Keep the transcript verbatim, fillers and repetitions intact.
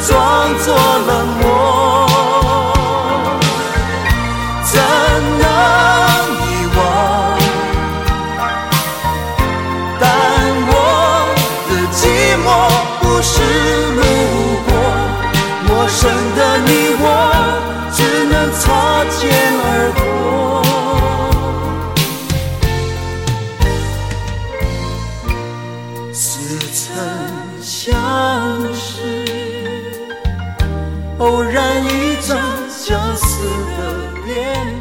装作冷漠，怎能遗忘？但我的寂寞不是路过，陌生的你我只能擦肩而过。似曾相识，偶然一张相似的脸。